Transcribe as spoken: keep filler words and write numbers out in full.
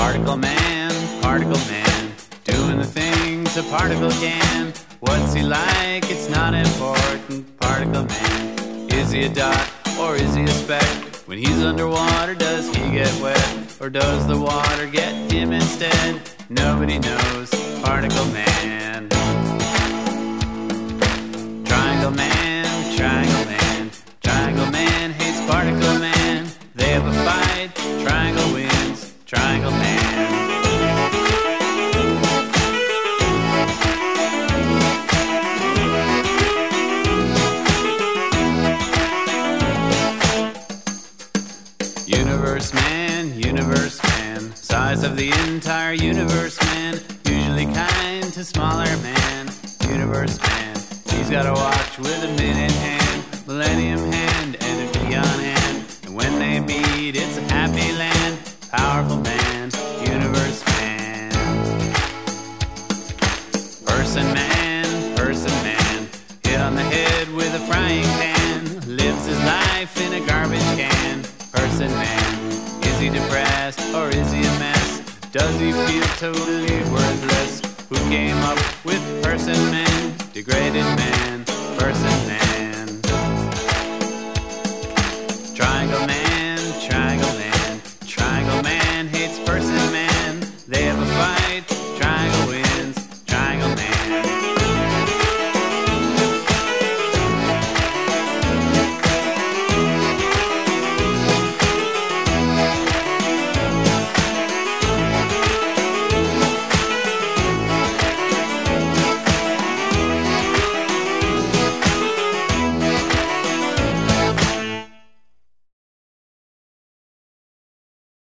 Particle man, particle man, doing the things a particle can. What's he like? It's not important. Particle man, is he a dot or is he a speck? When he's underwater, does he get wet? Or does the water get him instead? Nobody knows. Particle man. Triangle man, triangle man, triangle man hates particle man. They have a fight, triangle wins, triangle man. Universe man, universe man, size of the entire universe man, usually kind to smaller man. Universe man, he's got a watch with a minute hand, millennium hand, and a neon hand. And when they meet, it's a happy land. Powerful man, universe man. Person man, person man, hit on the head with a frying pan, lives his life in a garbage can. Person man, is he depressed or is he a mess? Does he feel totally worthless? Who came up with person man? Degraded man, person man. Triangle man, triangle man, triangle man hates person man.